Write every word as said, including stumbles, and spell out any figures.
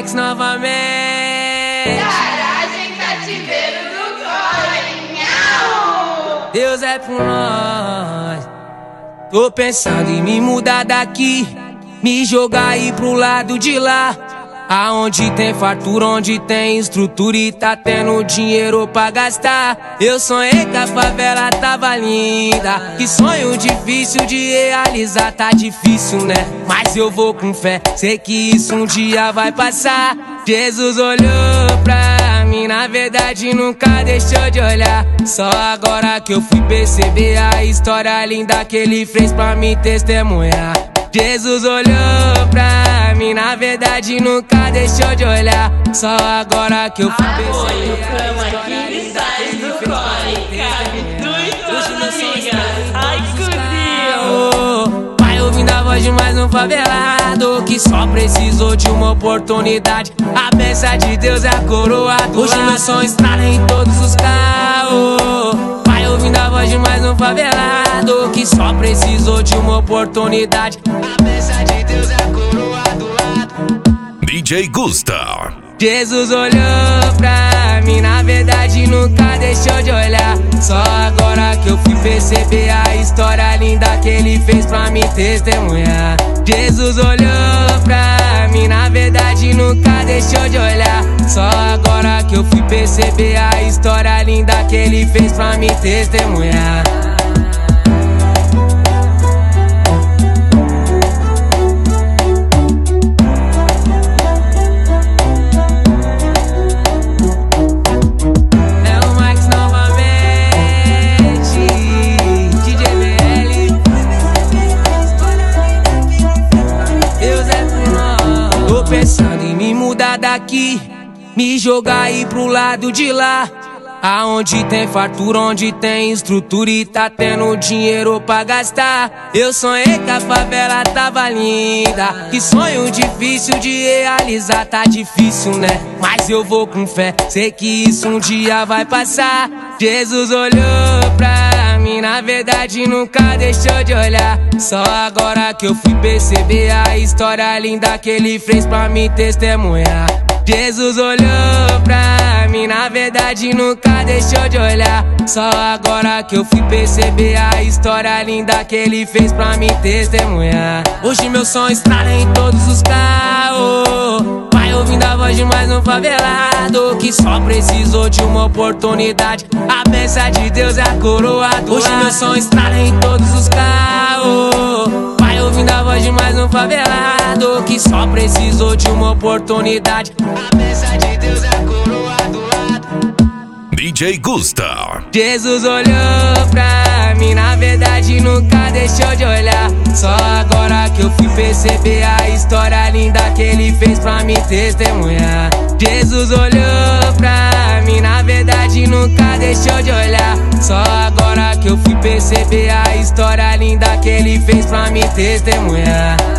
Max novamente. Garagem cativeiro do Corinhão. Deus é por nós. Tô pensando em me mudar daqui, me jogar aí pro lado de lá, aonde tem fartura, onde tem estrutura e tá tendo dinheiro pra gastar. Eu sonhei que a favela tava linda, que sonho difícil de realizar. Tá difícil, né? Mas eu vou com fé, sei que isso um dia vai passar. Jesus olhou pra mim, na verdade nunca deixou de olhar. Só agora que eu fui perceber a história linda que ele fez pra me testemunhar. Jesus olhou pra mim, na verdade nunca deixou de olhar. Só agora que eu fui perceber a história linda que ele fez pra me testemunhar. Ai, curio. Pai ouvindo a voz de mais um favelado que só precisou de uma oportunidade. A bênção de Deus é a coroa do hoje meu som estrala em todos os carros. Pai ouvindo a voz de mais um favelado que só precisou de uma oportunidade. A bênção de Deus é a coroa do lado. D J Gusta. Jesus olhou pra mim, na verdade nunca deixou de olhar. Só agora que eu fui perceber a história linda que ele fez pra me testemunhar. Jesus olhou pra mim, na verdade nunca deixou de olhar. Só agora que eu fui perceber a história linda que ele fez pra me testemunhar. Pensando em me mudar daqui, me jogar aí pro lado de lá, aonde tem fartura, onde tem estrutura e tá tendo dinheiro pra gastar. Eu sonhei que a favela tava linda, que sonho difícil de realizar. Tá difícil, né? Mas eu vou com fé, sei que isso um dia vai passar. Jesus olhou pra mim, na verdade nunca deixou de olhar. Só agora que eu fui perceber a história linda que ele fez pra me testemunhar. Jesus olhou pra mim, na verdade nunca deixou de olhar. Só agora que eu fui perceber a história linda que ele fez pra me testemunhar. Hoje meu som estrala em todos os carros. Vai ouvindo a voz de mais um favelado que só precisou de uma oportunidade. A bênção de Deus é a coroa do hoje meu som estrala em todos os carros. Vai ouvindo a voz de mais um favelado que só precisou de uma oportunidade. A bênção de Deus é a coroa do lado. D J Gusta. Jesus olhou pra mim, na verdade nunca deixou de olhar. Só agora que eu fui perceber a história linda que ele fez pra me testemunhar. Jesus olhou pra mim, na verdade nunca deixou de olhar. Só agora que eu fui perceber a história linda que ele fez pra me testemunhar.